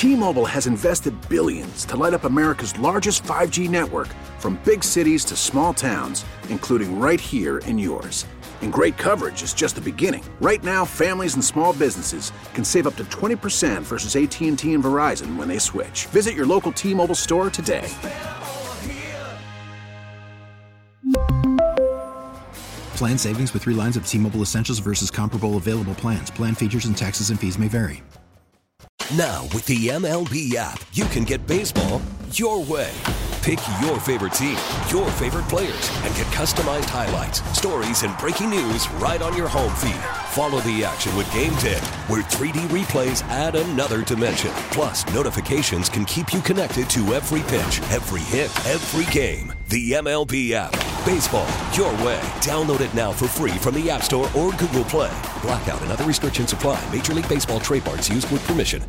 T-Mobile has invested billions to light up America's largest 5G network, from big cities to small towns, including right here in yours. And great coverage is just the beginning. Right now, families and small businesses can save up to 20% versus AT&T and Verizon when they switch. Visit your local T-Mobile store today. Plan savings with 3 lines of T-Mobile Essentials versus comparable available plans. Plan features and taxes and fees may vary. Now, with the MLB app, you can get baseball your way. Pick your favorite team, your favorite players, and get customized highlights, stories, and breaking news right on your home feed. Follow the action with Game Day, where 3D replays add another dimension. Plus, notifications can keep you connected to every pitch, every hit, every game. The MLB app. Baseball your way. Download it now for free from the App Store or Google Play. Blackout and other restrictions apply. Major League Baseball trademarks used with permission.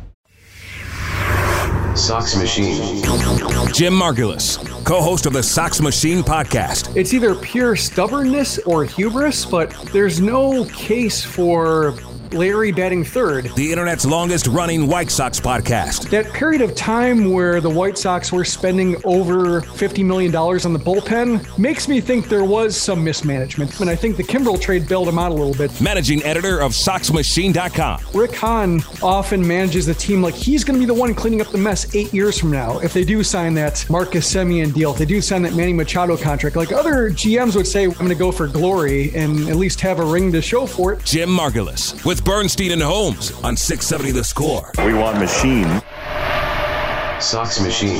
Sox Machine. Jim Margulis, co-host of the Sox Machine podcast. It's either pure stubbornness or hubris, but there's no case for Larry batting third. The internet's longest running White Sox podcast. That period of time where the White Sox were spending over $50 million on the bullpen makes me think there was some mismanagement. And I think the Kimbrel trade bailed him out a little bit. Managing editor of SoxMachine.com. Rick Hahn often manages the team like he's going to be the one cleaning up the mess 8 years from now. If they do sign that Marcus Semien deal, if they do sign that Manny Machado contract, like other GMs would say, I'm going to go for glory and at least have a ring to show for it. Jim Margulis with Bernstein and Holmes on 670 The Score. We want machine. Sox Machine.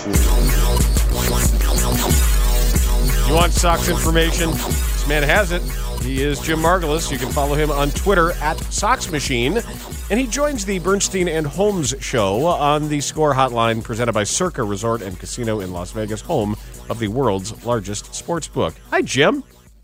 You want Sox information? This man has it. He is Jim Margulis. You can follow him on Twitter at Sox Machine. And he joins the Bernstein and Holmes show on the Score Hotline presented by Circa Resort and Casino in Las Vegas, home of the world's largest sports book. Hi, Jim.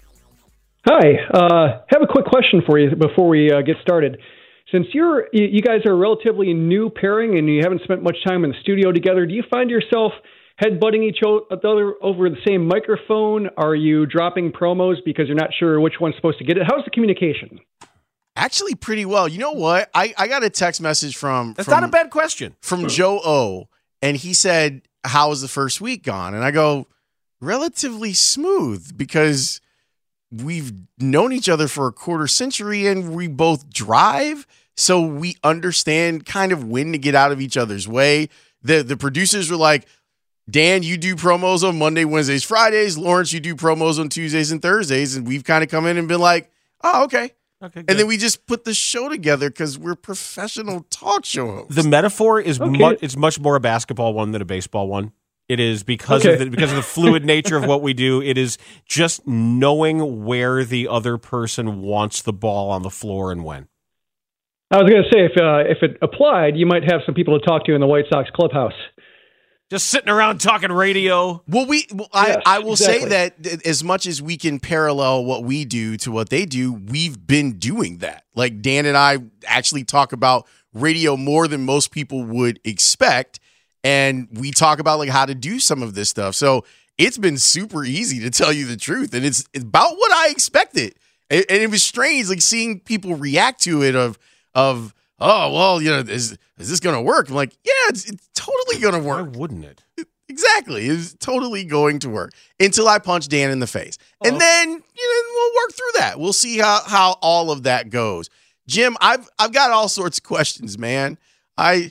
Hi. Have a quick question for you before we get started. Since you guys are a relatively new pairing and you haven't spent much time in the studio together, do you find yourself headbutting each other over the same microphone? Are you dropping promos because you're not sure which one's supposed to get it? How's the communication? Actually, pretty well. You know what? I got a text message That's not a bad question. From Joe O, and he said, "How was the first week gone?" And I go, "Relatively smooth," because we've known each other for a quarter century and we both drive, so we understand kind of when to get out of each other's way. The producers were like, Dan, you do promos on Monday, Wednesdays, Fridays. Lawrence, you do promos on Tuesdays and Thursdays. And we've kind of come in and been like, oh, okay. And then we just put the show together because we're professional talk show hosts. The metaphor is it's much more a basketball one than a baseball one. It is because of the fluid nature of what we do. It is just knowing where the other person wants the ball on the floor and when. I was going to say, if it applied, you might have some people to talk to in the White Sox clubhouse. Just sitting around talking radio. Well, I will say that as much as we can parallel what we do to what they do, we've been doing that. Like Dan and I actually talk about radio more than most people would expect. And we talk about like how to do some of this stuff. So it's been super easy, to tell you the truth. And it's about what I expected. And it was strange, like seeing people react to it of oh, well, you know, is this going to work? I'm like, yeah, it's totally going to work. Why wouldn't it? Exactly. It's totally going to work until I punch Dan in the face. And then, we'll work through that. We'll see how all of that goes. Jim, I've got all sorts of questions, man. I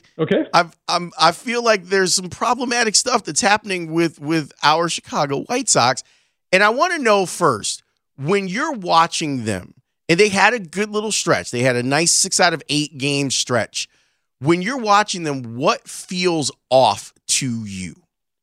feel like there's some problematic stuff that's happening with our Chicago White Sox. And I want to know first, when you're watching them, and they had a good little stretch, they had a nice 6 out of 8 game stretch. When you're watching them, what feels off to you?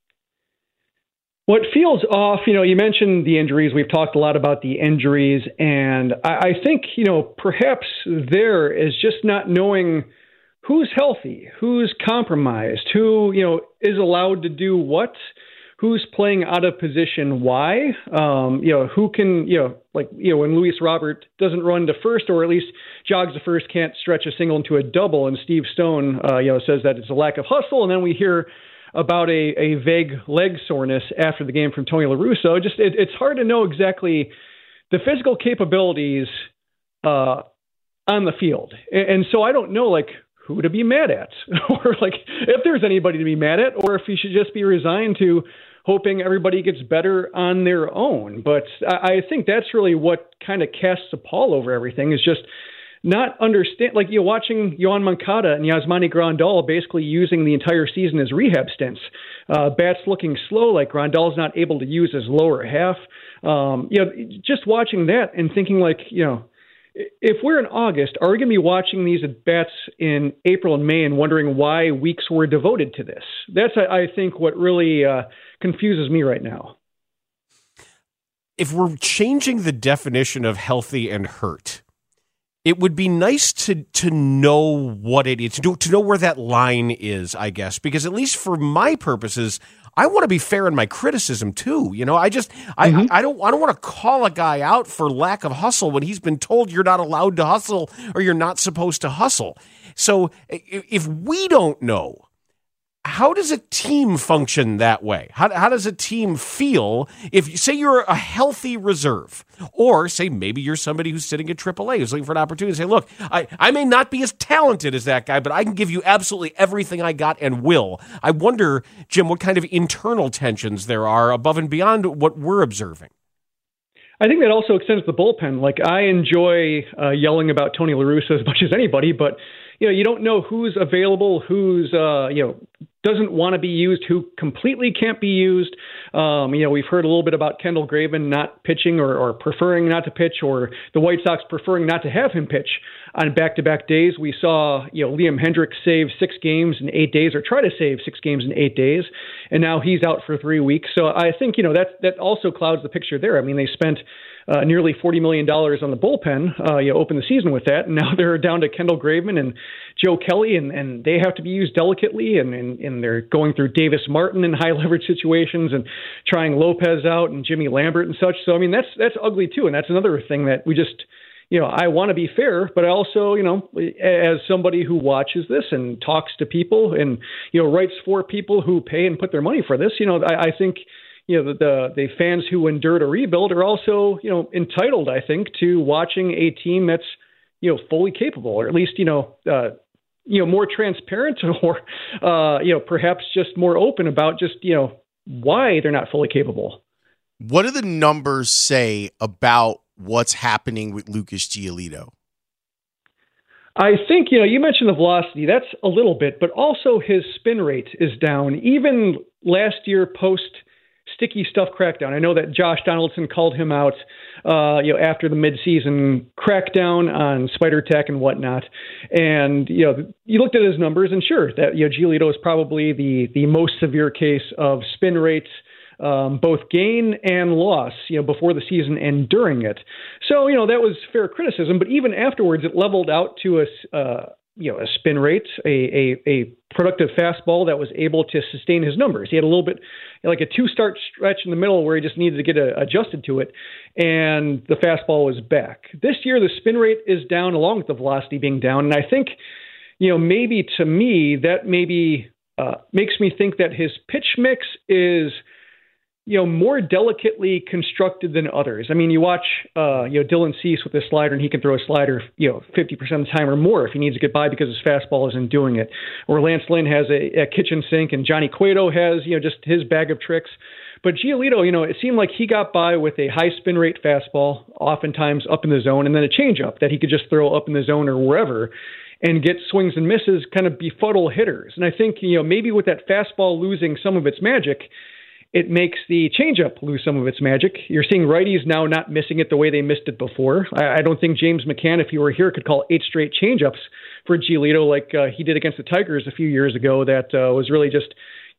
What feels off, you mentioned the injuries. We've talked a lot about the injuries. And I think, perhaps there is just not knowing who's healthy, who's compromised, who, is allowed to do what, who's playing out of position, why, who can, when Luis Robert doesn't run to first, or at least jogs to first, can't stretch a single into a double. And Steve Stone, says that it's a lack of hustle. And then we hear about a vague leg soreness after the game from Tony La Russa. It's hard to know exactly the physical capabilities on the field. And so I don't know, who to be mad at, or like if there's anybody to be mad at, or if he should just be resigned to hoping everybody gets better on their own. But I think that's really what kind of casts a pall over everything, is just not understand, like, you're watching Yoan Moncada and Yasmani Grandal basically using the entire season as rehab stints. Bats looking slow, like Grandal's not able to use his lower half. Just watching that and thinking, like, if we're in August, are we going to be watching these at bats in April and May and wondering why weeks were devoted to this? That's, I think, what really confuses me right now. If we're changing the definition of healthy and hurt, it would be nice to know what it is, to know where that line is, I guess, because at least for my purposes, I want to be fair in my criticism too. I don't want to call a guy out for lack of hustle when he's been told you're not allowed to hustle or you're not supposed to hustle. So if we don't know, how does a team function that way? How does a team feel if you say you're a healthy reserve, or say maybe you're somebody who's sitting at AAA who's looking for an opportunity to say, look, I may not be as talented as that guy, but I can give you absolutely everything I got and will. I wonder, Jim, what kind of internal tensions there are above and beyond what we're observing. I think that also extends to the bullpen. Like, I enjoy yelling about Tony La Russa as much as anybody, but you don't know who's available, who's doesn't want to be used, who completely can't be used. We've heard a little bit about Kendall Graveman not pitching or preferring not to pitch, or the White Sox preferring not to have him pitch on back-to-back days. We saw Liam Hendriks save 6 games in 8 days, or try to save 6 games in 8 days, and now he's out for 3 weeks. So I think that also clouds the picture there. I mean, they spent nearly $40 million on the bullpen, open the season with that, and now they're down to Kendall Graveman and Joe Kelly, and they have to be used delicately, and they're going through Davis Martin in high leverage situations and trying Lopez out and Jimmy Lambert and such. So I mean, that's ugly too, and that's another thing that we just I want to be fair, but I also as somebody who watches this and talks to people and writes for people who pay and put their money for this, I think the fans who endured a rebuild are also entitled, I think, to watching a team that's fully capable, or at least more transparent, or perhaps just more open about just why they're not fully capable. What do the numbers say about what's happening with Lucas Giolito? I think, you mentioned the velocity. That's a little bit, but also his spin rate is down. Even last year post sticky stuff crackdown. I know that Josh Donaldson called him out, after the midseason crackdown on spider tack and whatnot. And, you looked at his numbers, and sure, that, Giolito is probably the most severe case of spin rates, both gain and loss, before the season and during it. So, that was fair criticism, but even afterwards, it leveled out to a spin rate, a productive fastball that was able to sustain his numbers. He had a little bit like a 2-start stretch in the middle where he just needed to get adjusted to it, and the fastball was back. This year, the spin rate is down along with the velocity being down, and I think, maybe to me, that maybe makes me think that his pitch mix is more delicately constructed than others. I mean, you watch, Dylan Cease with his slider, and he can throw a slider, 50% of the time or more if he needs to get by because his fastball isn't doing it. Or Lance Lynn has a kitchen sink, and Johnny Cueto has, just his bag of tricks. But Giolito, it seemed like he got by with a high spin rate fastball, oftentimes up in the zone, and then a changeup that he could just throw up in the zone or wherever and get swings and misses, kind of befuddle hitters. And I think, maybe with that fastball losing some of its magic, it makes the changeup lose some of its magic. You're seeing righties now not missing it the way they missed it before. I don't think James McCann, if he were here, could call 8 straight changeups for Giolito like he did against the Tigers a few years ago. That was really just,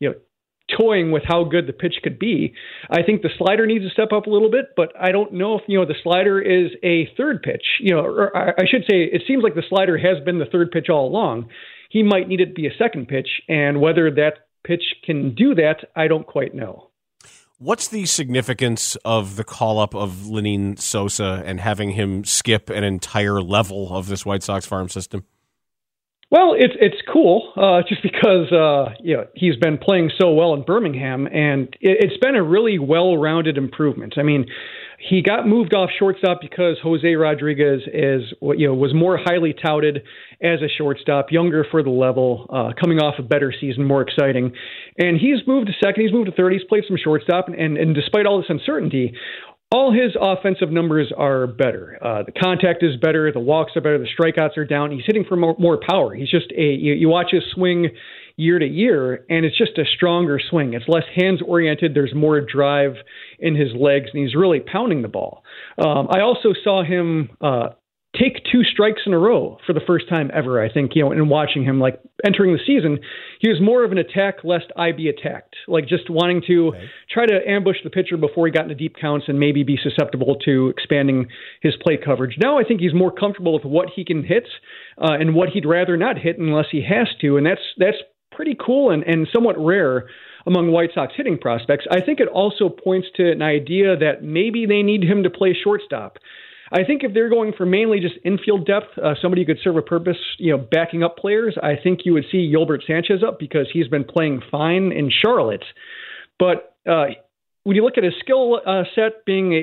toying with how good the pitch could be. I think the slider needs to step up a little bit, but I don't know if, the slider is a third pitch. Or I should say, it seems like the slider has been the third pitch all along. He might need it to be a second pitch, and whether that pitch can do that, I don't quite know. What's the significance of the call-up of Lenyn Sosa and having him skip an entire level of this White Sox farm system? Well, it's cool just because he's been playing so well in Birmingham, and it's been a really well-rounded improvement. I mean, he got moved off shortstop because Jose Rodriguez was more highly touted as a shortstop, younger for the level, coming off a better season, more exciting, and he's moved to second, he's moved to third, he's played some shortstop, and despite all this uncertainty, all his offensive numbers are better. The contact is better. The walks are better. The strikeouts are down. He's hitting for more power. He's just you watch his swing year to year, and it's just a stronger swing. It's less hands-oriented. There's more drive in his legs, and he's really pounding the ball. I also saw him take 2 strikes in a row for the first time ever, I think, in watching him, like entering the season, he was more of an attack lest I be attacked, like just wanting to try to ambush the pitcher before he got into deep counts and maybe be susceptible to expanding his plate coverage. Now I think he's more comfortable with what he can hit and what he'd rather not hit unless he has to, and that's pretty cool and somewhat rare among White Sox hitting prospects. I think it also points to an idea that maybe they need him to play shortstop. I think if they're going for mainly just infield depth, somebody who could serve a purpose, backing up players, I think you would see Yolbert Sanchez up because he's been playing fine in Charlotte. But when you look at his skill set, being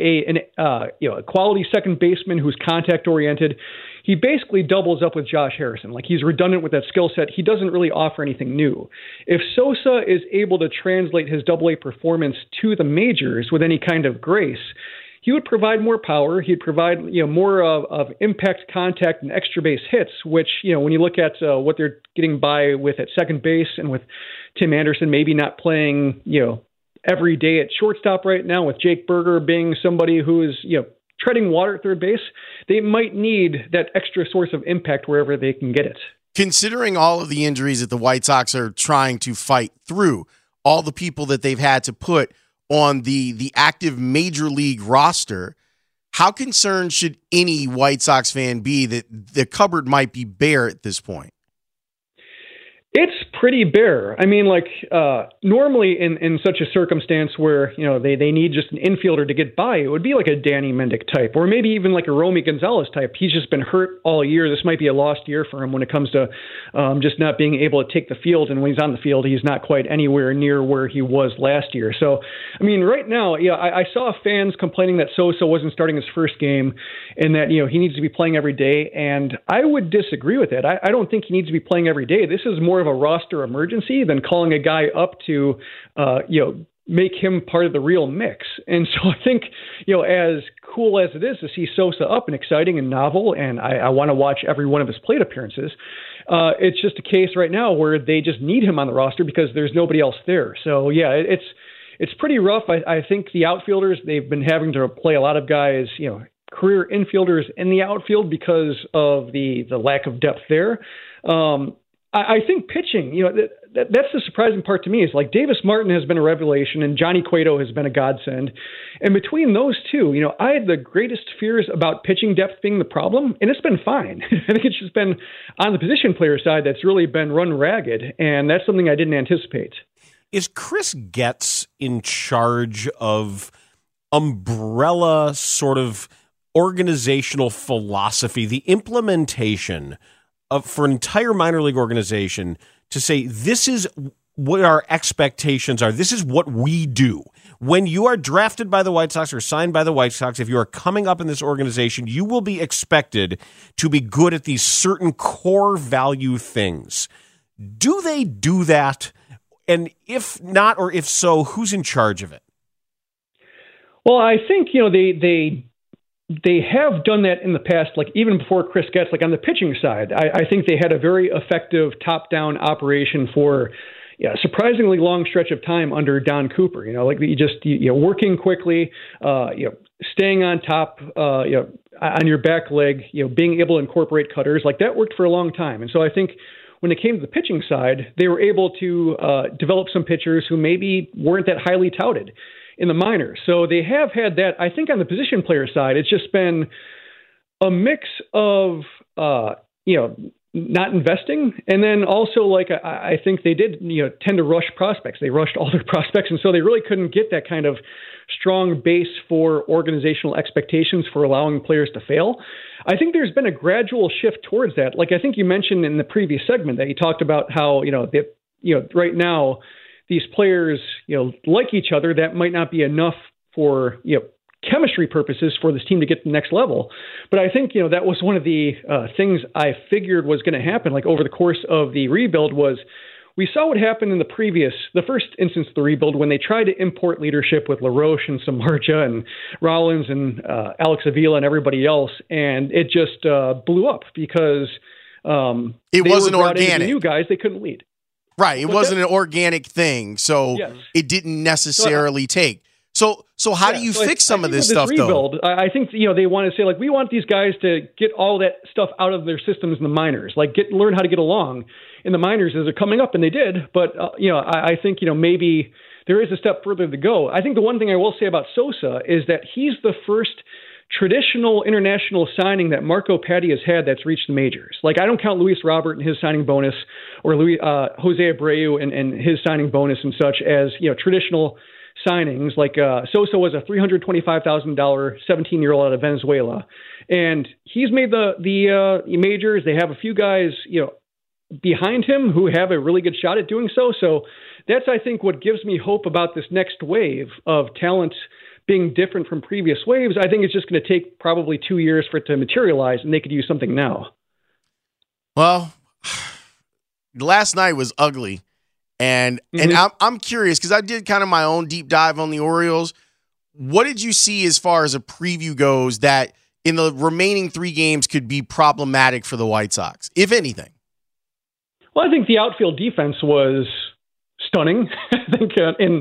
a quality second baseman who's contact oriented, he basically doubles up with Josh Harrison. Like, he's redundant with that skill set. He doesn't really offer anything new. If Sosa is able to translate his AA performance to the majors with any kind of grace, he would provide more power. He'd provide more of impact, contact, and extra base hits, which, when you look at what they're getting by with at second base and with Tim Anderson maybe not playing, every day at shortstop right now, with Jake Berger being somebody who is, treading water at third base, they might need that extra source of impact wherever they can get it. Considering all of the injuries that the White Sox are trying to fight through, all the people that they've had to put on the active major league roster, how concerned should any White Sox fan be that the cupboard might be bare at this point? It's pretty bare. I mean, normally in such a circumstance where, they need just an infielder to get by, it would be like a Danny Mendick type, or maybe even like a Romy Gonzalez type. He's just been hurt all year. This might be a lost year for him when it comes to just not being able to take the field. And when he's on the field, he's not quite anywhere near where he was last year. So, I mean, right now, I saw fans complaining that Sosa wasn't starting his first game and that, he needs to be playing every day. And I would disagree with that. I don't think he needs to be playing every day. This is more of a roster emergency than calling a guy up to, make him part of the real mix. And so I think, as cool as it is to see Sosa up and exciting and novel, and I want to watch every one of his plate appearances, it's just a case right now where they just need him on the roster because there's nobody else there. So, yeah, it's pretty rough. I think the outfielders, they've been having to play a lot of guys, career infielders in the outfield because of the lack of depth there. I think pitching, that's the surprising part to me, is like Davis Martin has been a revelation and Johnny Cueto has been a godsend. And between those two, I had the greatest fears about pitching depth being the problem, and it's been fine. I think it's just been on the position player side that's really been run ragged, and that's something I didn't anticipate. Is Chris Getz in charge of umbrella sort of organizational philosophy, the implementation for an entire minor league organization to say, this is what our expectations are, this is what we do? When you are drafted by the White Sox or signed by the White Sox, if you are coming up in this organization, you will be expected to be good at these certain core value things. Do they do that? And if not, or if so, who's in charge of it? Well, I think, they have done that in the past, like even before Chris Getz, like on the pitching side. I think they had a very effective top-down operation for a surprisingly long stretch of time under Don Cooper. Working quickly, staying on top, on your back leg, being able to incorporate cutters, like that worked for a long time. And so I think when it came to the pitching side, they were able to develop some pitchers who maybe weren't that highly touted in the minors. So they have had that. I think on the position player side, it's just been a mix of, not investing. And then also, like, I think they did, tend to rush prospects. They rushed all their prospects. And so they really couldn't get that kind of strong base for organizational expectations for allowing players to fail. I think there's been a gradual shift towards that. Like, I think you mentioned in the previous segment that you talked about how, right now these players, like each other. That might not be enough for, chemistry purposes for this team to get to the next level. But I think, that was one of the things I figured was going to happen, like over the course of the rebuild, was we saw what happened in the first instance of the rebuild when they tried to import leadership with LaRoche and Samardzija and Rollins and Alex Avila and everybody else. And it just blew up because it wasn't organic. New guys, they couldn't lead. Right. It wasn't an organic thing. So it didn't necessarily take. So how do you fix some of this stuff, rebuild, though? I think, they want to say, like, we want these guys to get all that stuff out of their systems in the minors, like learn how to get along in the minors as they're coming up, and they did. But, I think, maybe there is a step further to go. I think the one thing I will say about Sosa is that he's the first traditional international signing that Marco Patti has had that's reached the majors. Like, I don't count Luis Robert and his signing bonus or Jose Abreu and his signing bonus and such as, traditional signings. Like Sosa was a $325,000 17-year-old out of Venezuela, and he's made the majors. They have a few guys behind him who have a really good shot at doing so. So that's, I think, what gives me hope about this next wave of talent being different from previous waves. I think it's just going to take probably 2 years for it to materialize, and they could use something now. Well, last night was ugly. And I'm curious because I did kind of my own deep dive on the Orioles. What did you see as far as a preview goes that in the remaining 3 games could be problematic for the White Sox, if anything? Well, I think the outfield defense was stunning. I think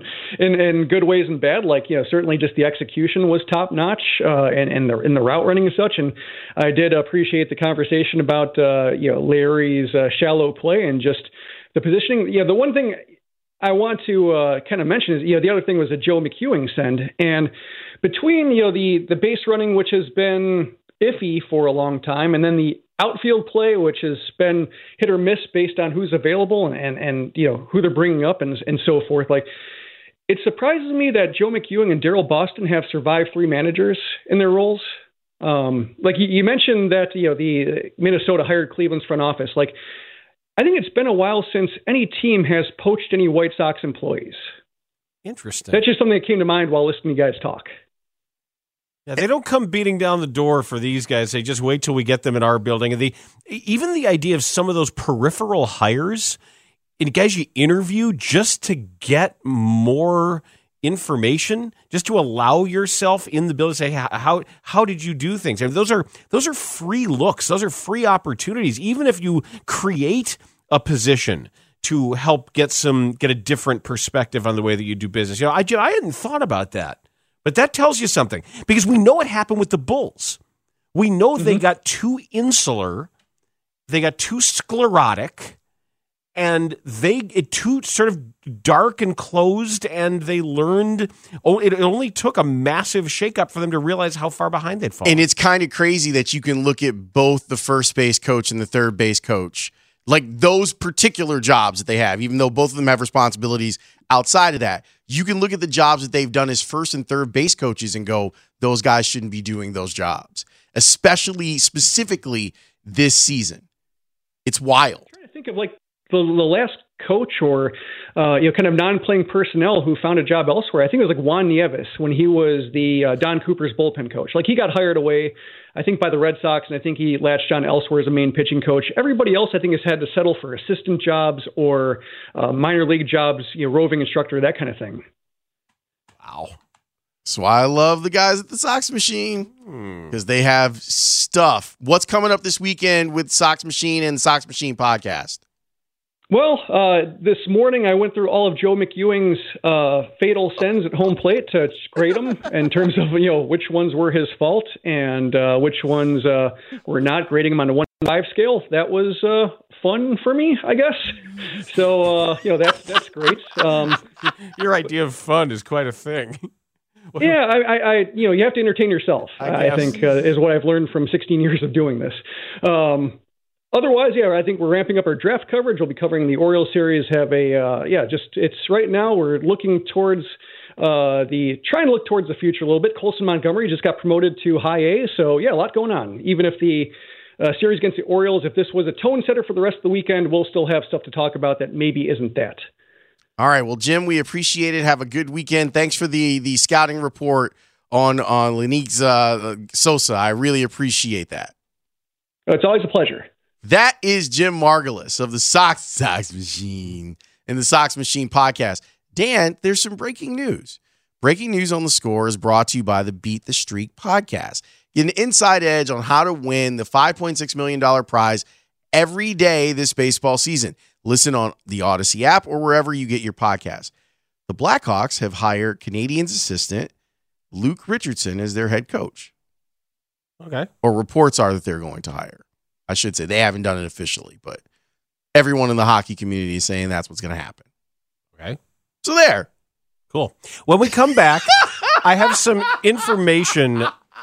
in good ways and bad. Like, certainly just the execution was top notch, and in the route running and such. And I did appreciate the conversation about Larry's shallow play and just the positioning. The one thing I want to kind of mention is, the other thing was a Joe McEwing send. And between, the base running, which has been iffy for a long time, and then the outfield play, which has been hit or miss based on who's available and who they're bringing up and so forth. Like, it surprises me that Joe McEwing and Daryl Boston have survived 3 managers in their roles. Like you mentioned that, the Minnesota hired Cleveland's front office. Like, I think it's been a while since any team has poached any White Sox employees. Interesting. That's just something that came to mind while listening to you guys talk. Yeah, they don't come beating down the door for these guys. They just wait till we get them in our building. And even the idea of some of those peripheral hires, and guys you interview just to get more information, just to allow yourself in the building to say, how did you do things? And those are free looks. Those are free opportunities. Even if you create a position to help get a different perspective on the way that you do business. I hadn't thought about that. But that tells you something, because we know what happened with the Bulls. We know they got too insular, they got too sclerotic, and it too sort of dark and closed, and they learned. It only took a massive shakeup for them to realize how far behind they'd fallen. And it's kind of crazy that you can look at both the first base coach and the third base coach, like those particular jobs that they have, even though both of them have responsibilities outside of that. You can look at the jobs that they've done as first and third base coaches and go, those guys shouldn't be doing those jobs, specifically this season. It's wild. I'm trying to think of like the last coach or kind of non-playing personnel who found a job elsewhere. I think it was like Juan Nieves when he was the Don Cooper's bullpen coach. Like, he got hired away, I think, by the Red Sox, and I think he latched on elsewhere as a main pitching coach. Everybody else, I think, has had to settle for assistant jobs or minor league jobs, roving instructor, that kind of thing. Wow. That's why I love the guys at the Sox Machine, because they have stuff. What's coming up this weekend with Sox Machine and Sox Machine podcast? Well, this morning I went through all of Joe McEwing's fatal sends at home plate to grade them in terms of, which ones were his fault and which ones were not, grading them on a 1 to 5 scale. That was fun for me, I guess. So, that's great. Your idea of fun is quite a thing. Yeah, I you have to entertain yourself, I think, is what I've learned from 16 years of doing this. Otherwise, I think we're ramping up our draft coverage. We'll be covering the Orioles series. It's right now we're looking towards trying to look towards the future a little bit. Colson Montgomery just got promoted to high A, so a lot going on. Even if the series against the Orioles, if this was a tone setter for the rest of the weekend, we'll still have stuff to talk about that maybe isn't that. All right, well, Jim, we appreciate it. Have a good weekend. Thanks for the scouting report on Lenix Sosa. I really appreciate that. It's always a pleasure. That is Jim Margulis of the Sox Machine and the Sox Machine podcast. Dan, there's some breaking news. Breaking news on The Score is brought to you by the Beat the Streak podcast. Get an inside edge on how to win the $5.6 million prize every day this baseball season. Listen on the Odyssey app or wherever you get your podcasts. The Blackhawks have hired Canadiens assistant Luke Richardson as their head coach. Okay. Or reports are that they're going to hire. I should say they haven't done it officially, but everyone in the hockey community is saying that's what's going to happen. Okay. So there. Cool. When we come back, I have some information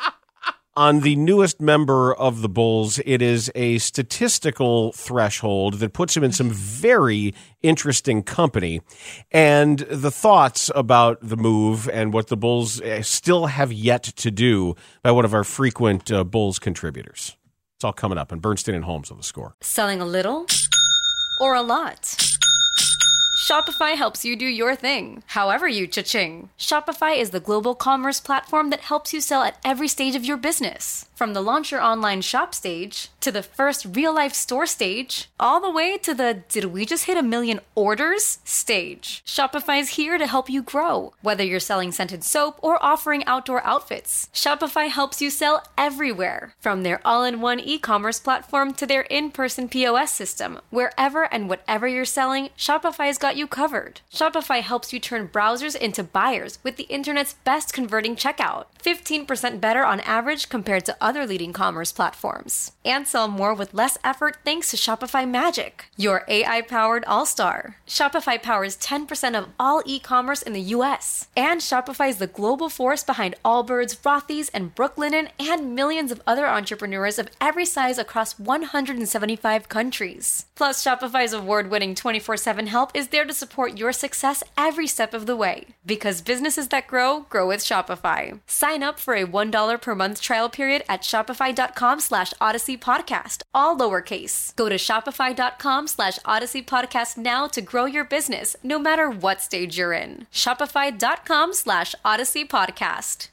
on the newest member of the Bulls. It is a statistical threshold that puts him in some very interesting company. And the thoughts about the move and what the Bulls still have yet to do by one of our frequent Bulls contributors. It's all coming up on Bernstein and Holmes on The Score. Selling a little or a lot? Shopify helps you do your thing, however you cha-ching. Shopify is the global commerce platform that helps you sell at every stage of your business. From the launch your online shop stage, to the first real-life store stage, all the way to the did we just hit 1 million orders stage. Shopify's here to help you grow. Whether you're selling scented soap or offering outdoor outfits, Shopify helps you sell everywhere. From their all-in-one e-commerce platform to their in-person POS system, wherever and whatever you're selling, Shopify's got you covered. Shopify helps you turn browsers into buyers with the internet's best converting checkout. 15% better on average compared to other leading commerce platforms. And sell more with less effort thanks to Shopify Magic, your AI-powered all-star. Shopify powers 10% of all e-commerce in the U.S. And Shopify is the global force behind Allbirds, Rothy's, and Brooklinen, and millions of other entrepreneurs of every size across 175 countries. Plus, Shopify's award-winning 24/7 help is there to support your success every step of the way. Because businesses that grow with Shopify. Sign up for a $1 per month trial period at shopify.com/Odyssey Podcast, all lowercase. Go to shopify.com/Odyssey Podcast now to grow your business, no matter what stage you're in. Shopify.com/Odyssey Podcast.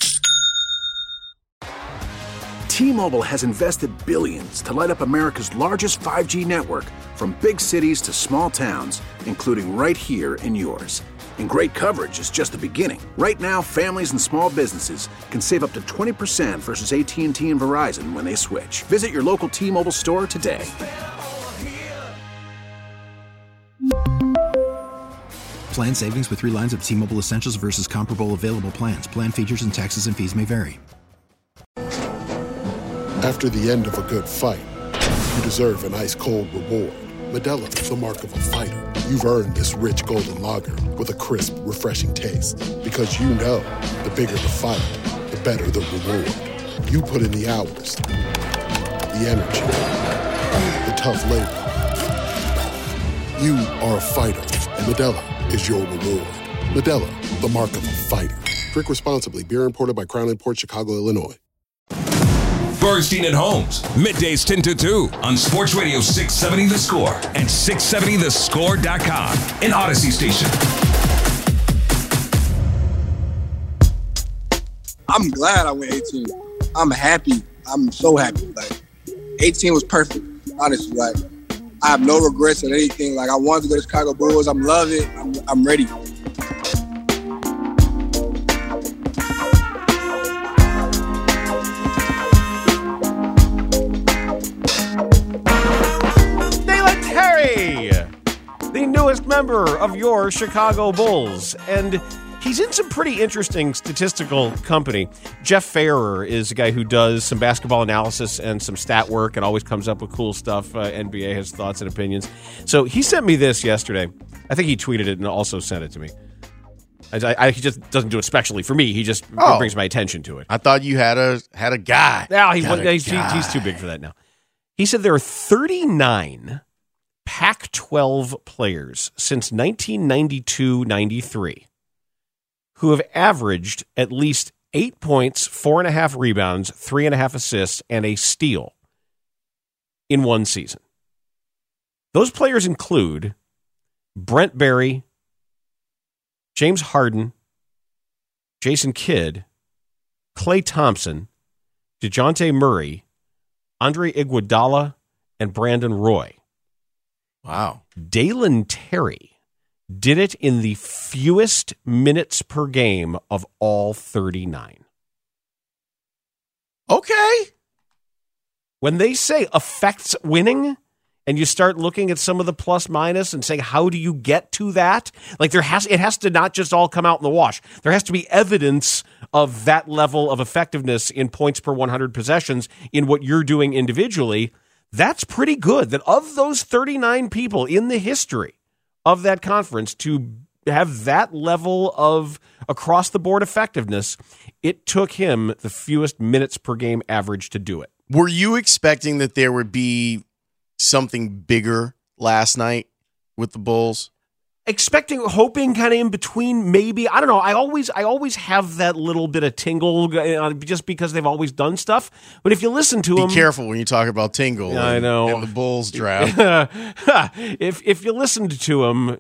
T-Mobile has invested billions to light up America's largest 5G network, from big cities to small towns, including right here in yours. And great coverage is just the beginning. Right now, families and small businesses can save up to 20% versus AT&T and Verizon when they switch. Visit your local T-Mobile store today. Plan savings with 3 lines of T-Mobile Essentials versus comparable available plans. Plan features and taxes and fees may vary. After the end of a good fight, you deserve an ice-cold reward. Modelo is the mark of a fighter. You've earned this rich golden lager with a crisp, refreshing taste. Because you know, the bigger the fight, the better the reward. You put in the hours, the energy, the tough labor. You are a fighter, and Modelo is your reward. Modelo, the mark of a fighter. Drink responsibly. Beer imported by Crown Imports, Chicago, Illinois. Bernstein and Holmes, middays 10 to 2 on Sports Radio 670 The Score and 670thescore.com, an Odyssey station. I'm glad I went 18. I'm happy. I'm so happy. Like, 18 was perfect, honestly. Like, I have no regrets at anything. Like, I wanted to go to Chicago Bulls. I'm loving it. I'm ready. The newest member of your Chicago Bulls. And he's in some pretty interesting statistical company. Jeff Farrer is a guy who does some basketball analysis and some stat work and always comes up with cool stuff. NBA has thoughts and opinions. So he sent me this yesterday. I think he tweeted it and also sent it to me. He just doesn't do it specially for me. He just brings my attention to it. I thought you had a guy. No, he's too big for that now. He said there are 39 Pac-12 players since 1992-93 who have averaged at least 8 points, 4.5 rebounds, 3.5 assists, and a steal in one season. Those players include Brent Barry, James Harden, Jason Kidd, Klay Thompson, DeJounte Murray, Andre Iguodala, and Brandon Roy. Wow. Dalen Terry did it in the fewest minutes per game of all 39. Okay. When they say affects winning, and you start looking at some of the plus minus and saying, how do you get to that? Like it has to not just all come out in the wash. There has to be evidence of that level of effectiveness in points per 100 possessions in what you're doing individually. That's pretty good. That of those 39 people in the history of that conference to have that level of across-the-board effectiveness, it took him the fewest minutes per game average to do it. Were you expecting that there would be something bigger last night with the Bulls? Hoping kind of in between, maybe. I don't know. I always have that little bit of tingle just because they've always done stuff. But if you listen to them... Be careful when you talk about tingle I know. and the Bulls draft. If you listened to them,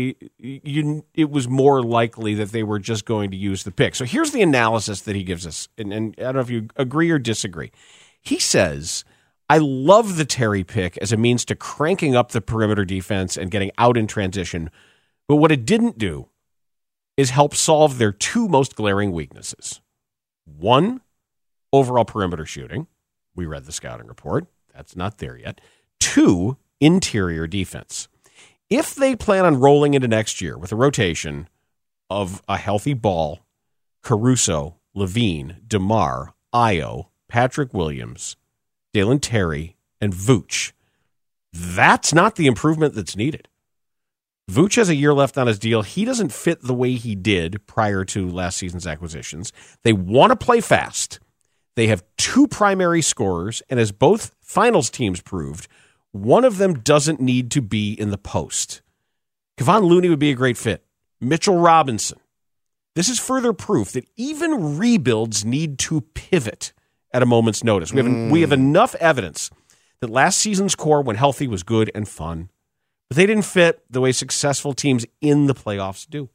it was more likely that they were just going to use the pick. So here's the analysis that he gives us. And I don't know if you agree or disagree. He says, I love the Terry pick as a means to cranking up the perimeter defense and getting out in transition. But what it didn't do is help solve their two most glaring weaknesses. One, overall perimeter shooting. We read the scouting report. That's not there yet. Two, interior defense. If they plan on rolling into next year with a rotation of a healthy Ball, Caruso, Levine, DeMar, Ayo, Patrick Williams, Dalen Terry, and Vooch, that's not the improvement that's needed. Vooch has a year left on his deal. He doesn't fit the way he did prior to last season's acquisitions. They want to play fast. They have two primary scorers, and as both finals teams proved, one of them doesn't need to be in the post. Kevon Looney would be a great fit. Mitchell Robinson. This is further proof that even rebuilds need to pivot at a moment's notice. We have enough evidence that last season's core, when healthy, was good and fun. But they didn't fit the way successful teams in the playoffs do.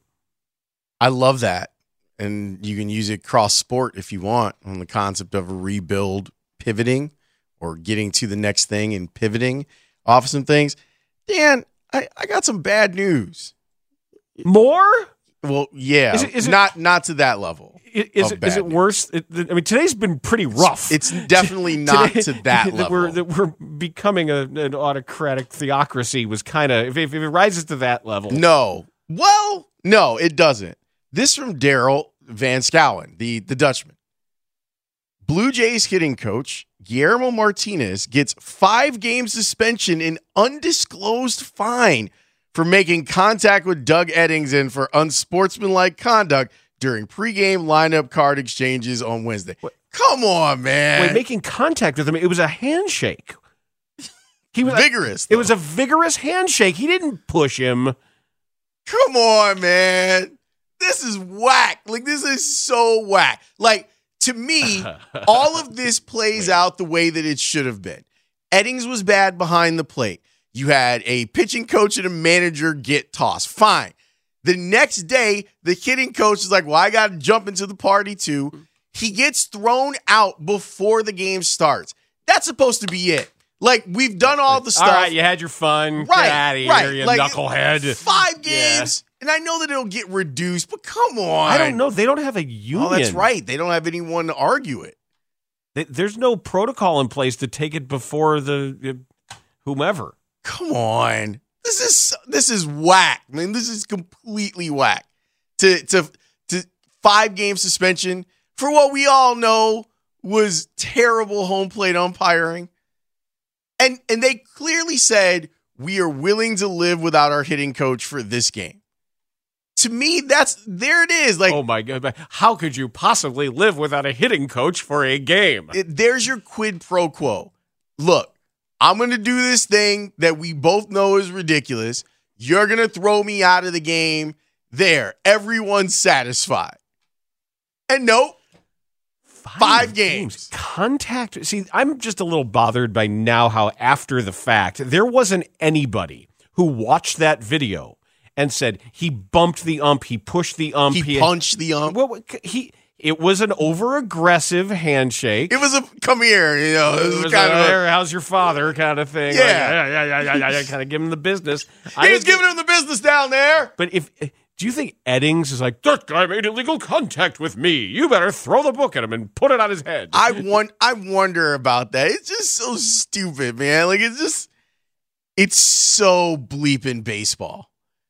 I love that. And you can use it cross sport if you want on the concept of a rebuild pivoting or getting to the next thing and pivoting off some things. Dan, I got some bad news. More? Well, yeah. Is it not to that level. Is it worse? Today's been pretty rough. It's definitely not to that level. That we're becoming an autocratic theocracy was kind of, if it rises to that level. No. Well, no, it doesn't. This from Daryl Van Schouwen, the Dutchman. Blue Jays hitting coach Guillermo Martinez gets 5-game suspension and undisclosed fine for making contact with Doug Eddington for unsportsmanlike conduct during pregame lineup card exchanges on Wednesday. Come on, man. Wait, making contact with him, it was a handshake. He was vigorous. It was a vigorous handshake. He didn't push him. Come on, man. This is whack. Like, this is so whack. Like, to me, all of this plays out the way that it should have been. Eddings was bad behind the plate. You had a pitching coach and a manager get tossed. Fine. The next day, the hitting coach is like, well, I got to jump into the party too. He gets thrown out before the game starts. That's supposed to be it. Like, we've done all the stuff. All right, you had your fun. Right, Get out of here, you like, knucklehead. 5 games, and I know that it'll get reduced, but come on. I don't know. They don't have a union. Oh, that's right. They don't have anyone to argue it. There's no protocol in place to take it before the whomever. Come on. This is whack. I mean, this is completely whack. To 5-game suspension for what we all know was terrible home plate umpiring. And they clearly said, we are willing to live without our hitting coach for this game. To me, there it is. Like, oh my God, how could you possibly live without a hitting coach for a game? There's your quid pro quo. Look, I'm going to do this thing that we both know is ridiculous. You're going to throw me out of the game. There. Everyone's satisfied. And nope. 5 games. Contact. See, I'm just a little bothered by now how after the fact, there wasn't anybody who watched that video and said he bumped the ump, he pushed the ump. He punched the ump. Well, it was an over-aggressive handshake. It was a come here, it was kind of how's your father kind of thing. Yeah. Yeah. Kind of give him the business. He was giving him the business down there. But do you think Eddings is like, that guy made illegal contact with me. You better throw the book at him and put it on his head. I wonder about that. It's just so stupid, man. Like, it's so bleeping baseball.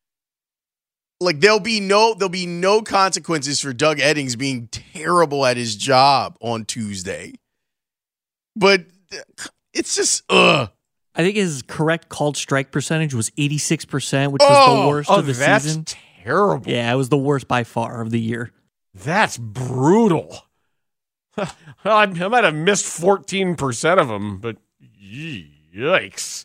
Like, there'll be no consequences for Doug Eddings being terrible at his job on Tuesday. But it's just, I think his correct called strike percentage was 86%, which was the worst of the season. That's terrible. Yeah, it was the worst by far of the year. That's brutal. I might have missed 14% of them, but yikes.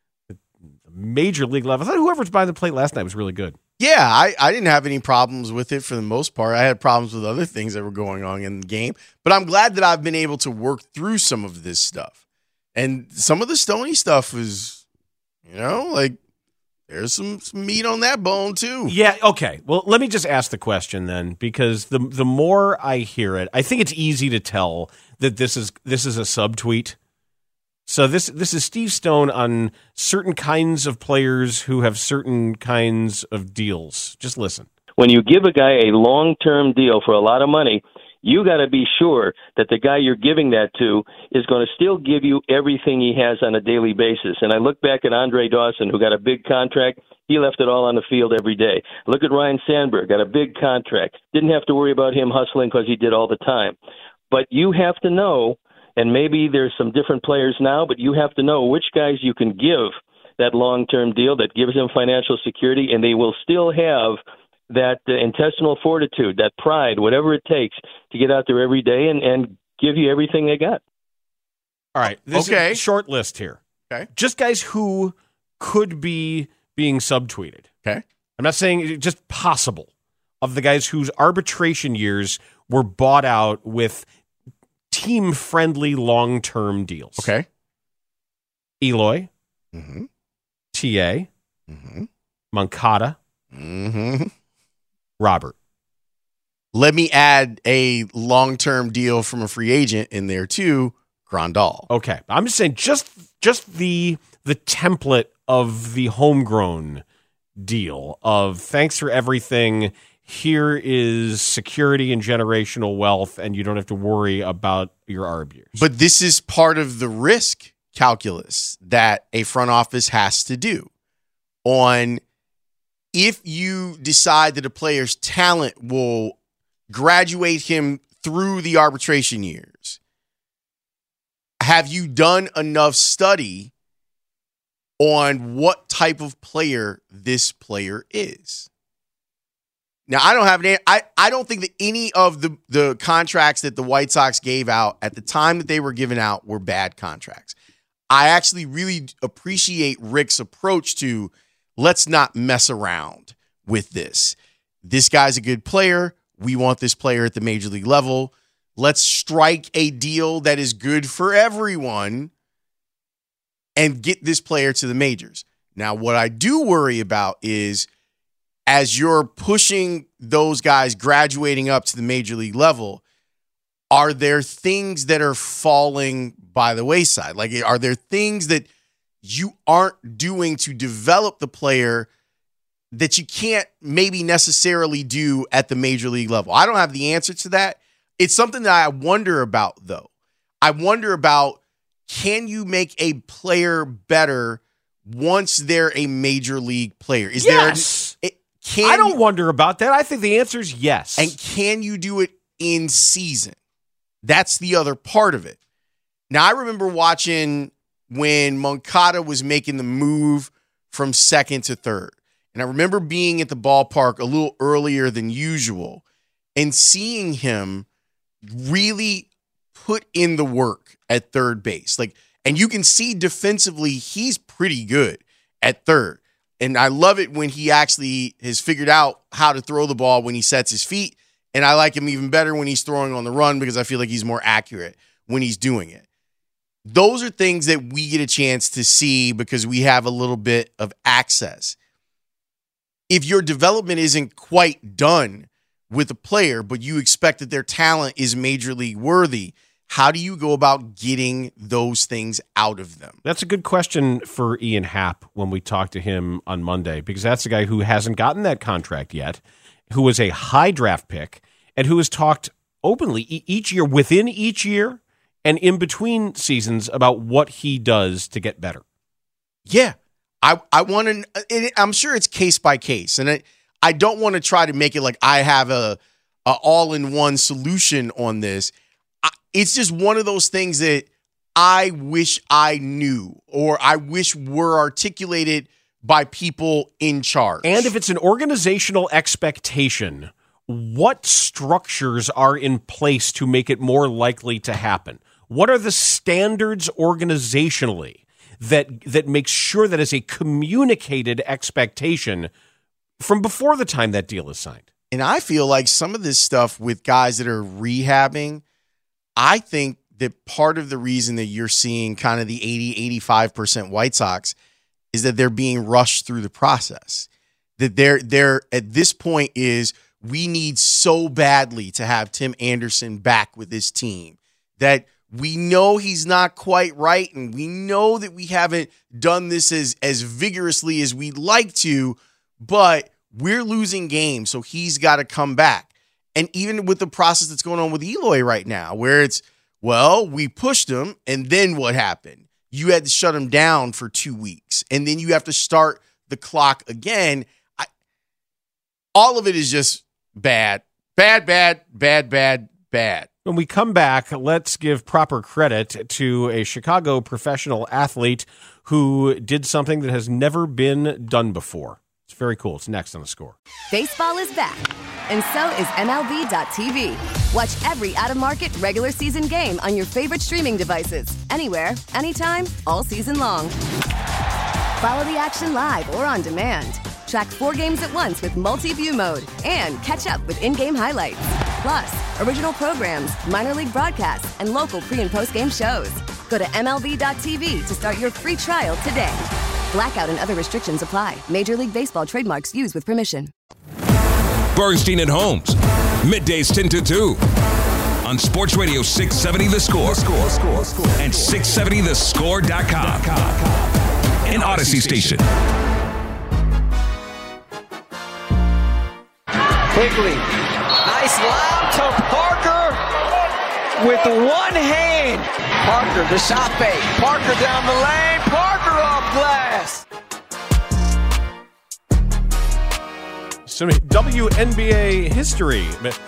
Major league level. I thought whoever was behind the plate last night was really good. Yeah, I didn't have any problems with it for the most part. I had problems with other things that were going on in the game. But I'm glad that I've been able to work through some of this stuff. And some of the Stoney stuff was, like, there's some meat on that bone too. Yeah, okay. Well, let me just ask the question then, because the more I hear it, I think it's easy to tell that this is a subtweet. So this is Steve Stone on certain kinds of players who have certain kinds of deals. Just listen. When you give a guy a long-term deal for a lot of money, you got to be sure that the guy you're giving that to is going to still give you everything he has on a daily basis. And I look back at Andre Dawson, who got a big contract. He left it all on the field every day. Look at Ryan Sandberg, got a big contract. Didn't have to worry about him hustling because he did all the time. But you have to know, and maybe there's some different players now, but you have to know which guys you can give that long-term deal that gives them financial security, and they will still have that intestinal fortitude, that pride, whatever it takes to get out there every day and give you everything they got. All right. This is a short list here. Okay. Just guys who could be being subtweeted. Okay. I'm not saying it's just possible, of the guys whose arbitration years were bought out with team-friendly long-term deals. Okay. Eloy. Mm-hmm. TA. Mm-hmm. Moncada. Mm-hmm. Robert. Let me add a long-term deal from a free agent in there too, Grandal. Okay. I'm just saying just the template of the homegrown deal of thanks for everything. Here is security and generational wealth, and you don't have to worry about your ARB years. But this is part of the risk calculus that a front office has to do on if you decide that a player's talent will graduate him through the arbitration years. Have you done enough study on what type of player this player is? Now, I don't have I don't think that any of the contracts that the White Sox gave out at the time that they were given out were bad contracts. I actually really appreciate Rick's approach to let's not mess around with this. This guy's a good player. We want this player at the major league level. Let's strike a deal that is good for everyone and get this player to the majors. Now, what I do worry about is as you're pushing those guys graduating up to the major league level, are there things that are falling by the wayside? Like, are there things that you aren't doing to develop the player that you can't maybe necessarily do at the major league level? I don't have the answer to that. It's something that I wonder about, though. I wonder about, can you make a player better once they're a major league player? Is yes. I don't wonder about that. I think the answer is yes. And can you do it in season? That's the other part of it. Now, I remember watching when Moncada was making the move from second to third. And I remember being at the ballpark a little earlier than usual and seeing him really put in the work at third base. Like, And you can see defensively, he's pretty good at third. And I love it when he actually has figured out how to throw the ball when he sets his feet. And I like him even better when he's throwing on the run because I feel like he's more accurate when he's doing it. Those are things that we get a chance to see because we have a little bit of access. If your development isn't quite done with a player, but you expect that their talent is major league worthy, how do you go about getting those things out of them? That's a good question for Ian Happ when we talk to him on Monday, because that's a guy who hasn't gotten that contract yet, who was a high draft pick, and who has talked openly each year, within each year, and in between seasons about what he does to get better. Yeah. I want to, I'm sure it's case by case. And I don't want to try to make it like I have a all-in-one solution on this. It's just one of those things that I wish I knew or I wish were articulated by people in charge. And if it's an organizational expectation, what structures are in place to make it more likely to happen? What are the standards organizationally that makes sure that is a communicated expectation from before the time that deal is signed? And I feel like some of this stuff with guys that are rehabbing, I think that part of the reason that you're seeing kind of the 80-85% White Sox is that they're being rushed through the process. That they're at this point is we need so badly to have Tim Anderson back with this team that we know he's not quite right, and we know that we haven't done this as vigorously as we'd like to, but we're losing games, so he's got to come back. And even with the process that's going on with Eloy right now, where it's, well, we pushed him, and then what happened? You had to shut him down for 2 weeks, and then you have to start the clock again. All of it is just bad. Bad. When we come back, let's give proper credit to a Chicago professional athlete who did something that has never been done before. It's very cool. It's next on The Score. Baseball is back, and so is MLB.tv. Watch every out-of-market regular season game on your favorite streaming devices, anywhere, anytime, all season long. Follow the action live or on demand. Track 4 games at once with multi-view mode and catch up with in-game highlights. Plus, original programs, minor league broadcasts, and local pre- and post-game shows. Go to MLB.tv to start your free trial today. Blackout and other restrictions apply. Major League Baseball trademarks used with permission. Bernstein and Holmes, middays 10 to 2 on Sports Radio 670 The Score, and 670thescore.com, an Odyssey station. Quigley, nice lob to Parker with one hand. Parker to shot fake. Parker down the lane. Parker off glass. Some WNBA history.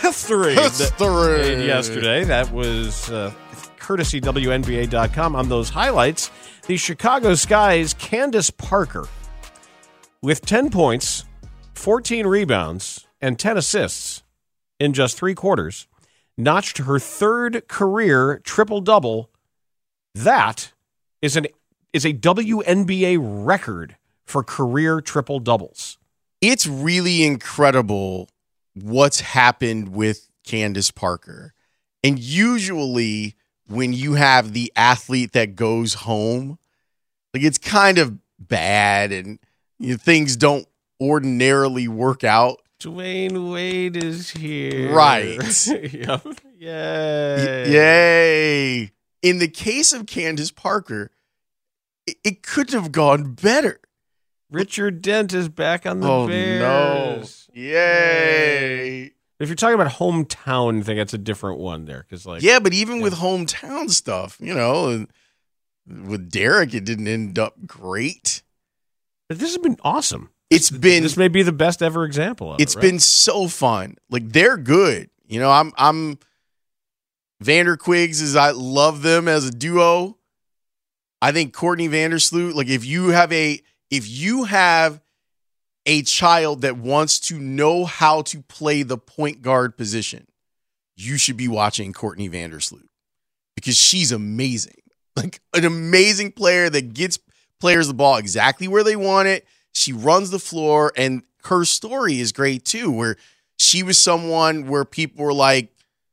Yesterday. That was courtesy WNBA.com. On those highlights, the Chicago Sky's Candace Parker with 10 points, 14 rebounds, and 10 assists in just 3 quarters, notched her third career triple-double. That is a WNBA record for career triple-doubles. It's really incredible what's happened with Candace Parker. And usually when you have the athlete that goes home, like it's kind of bad and things don't ordinarily work out. Dwayne Wade is here. Right. Yep. Yay. Yay. In the case of Candace Parker, it couldn't have gone better. Richard Dent is back on the Bears. No. Yay. If you're talking about hometown, I think that's a different one there. Yeah, but even with hometown stuff, with Derek, it didn't end up great. But this has been awesome. This may be the best ever example of it. It's been so fun. Like, they're good. I'm Vanderquigs, I love them as a duo. I think Courtney Vandersloot, like if you have a child that wants to know how to play the point guard position, you should be watching Courtney Vandersloot because she's amazing. Like an amazing player that gets players the ball exactly where they want it. She runs the floor, and her story is great too, where she was someone where people were like,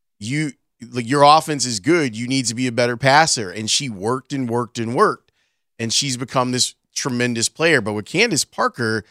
your offense is good. You need to be a better passer. And she worked and worked and worked. And she's become this tremendous player. But with Candace Parker,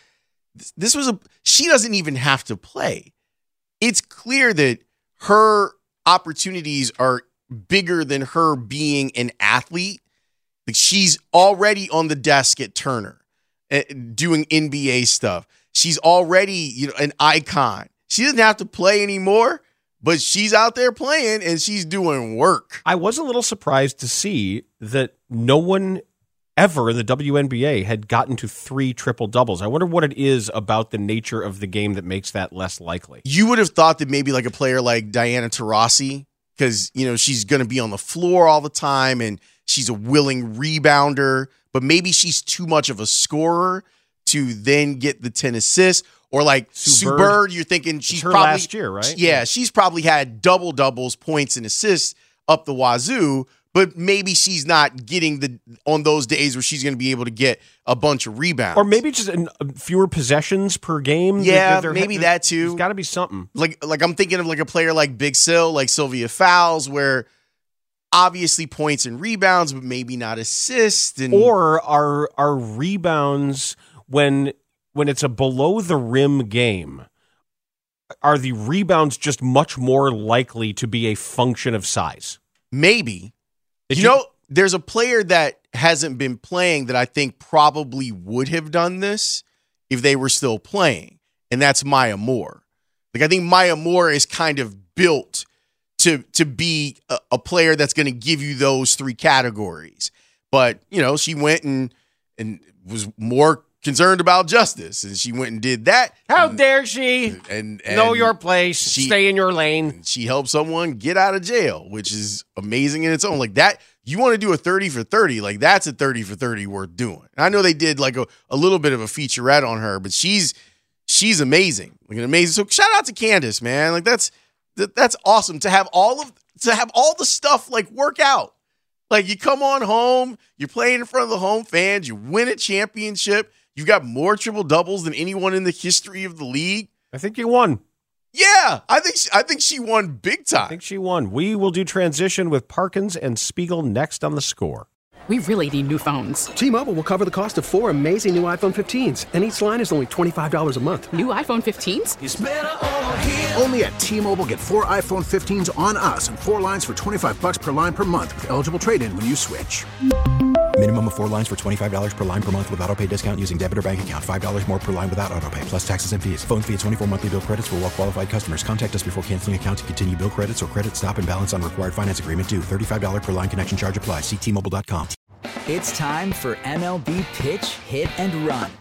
she doesn't even have to play. It's clear that her opportunities are bigger than her being an athlete. Like, she's already on the desk at Turner doing NBA stuff. She's already, an icon. She doesn't have to play anymore, but she's out there playing and she's doing work. I was a little surprised to see that no one ever in the WNBA had gotten to 3 triple-doubles. I wonder what it is about the nature of the game that makes that less likely. You would have thought that maybe like a player like Diana Taurasi, because, she's going to be on the floor all the time and she's a willing rebounder, but maybe she's too much of a scorer to then get the 10 assists. Or like Sue Bird, you're thinking she's her probably last year, right? Yeah, she's probably had double-doubles, points, and assists up the wazoo, but maybe she's not getting on those days where she's going to be able to get a bunch of rebounds. Or maybe just fewer possessions per game. Yeah, maybe that too. There's got to be something. Like I'm thinking of like a player like Big Sil, like Sylvia Fowles, where obviously points and rebounds, but maybe not assists. Or are rebounds when it's a below the rim game, are the rebounds just much more likely to be a function of size? Maybe. There's a player that hasn't been playing that I think probably would have done this if they were still playing, and that's Maya Moore. Like, I think Maya Moore is kind of built to be a player that's going to give you those 3 categories. But, she went and was more concerned about justice, and she went and did that. How dare she? And know your place, stay in your lane. She helped someone get out of jail, which is amazing in its own. Like that, you want to do a 30 for 30, like that's a 30 for 30 worth doing. And I know they did like a little bit of a featurette on her, but she's amazing, like an amazing. So shout out to Candace, man. Like that's awesome to have all the stuff like work out. Like, you come on home, you're playing in front of the home fans, you win a championship. You've got more triple-doubles than anyone in the history of the league. I think you won. Yeah, I think she won big time. I think she won. We will do transition with Parkins and Spiegel next on The Score. We really need new phones. T-Mobile will cover the cost of 4 amazing new iPhone 15s, and each line is only $25 a month. New iPhone 15s? It's better over here. Only at T-Mobile, get 4 iPhone 15s on us and 4 lines for $25 per line per month with eligible trade-in when you switch. Minimum of 4 lines for $25 per line per month with autopay discount using debit or bank account. $5 more per line without autopay, plus taxes and fees. Phone fee at 24 monthly bill credits for well-qualified customers. Contact us before canceling account to continue bill credits or credit stop and balance on required finance agreement due. $35 per line connection charge applies. See T-Mobile.com. It's time for MLB Pitch, Hit, and Run,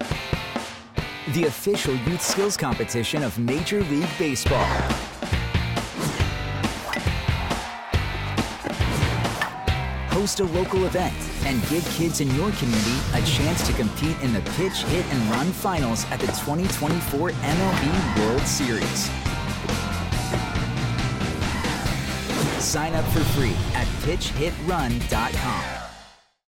the official youth skills competition of Major League Baseball. Host a local event and give kids in your community a chance to compete in the Pitch, Hit, and Run finals at the 2024 MLB World Series. Sign up for free at pitchhitrun.com.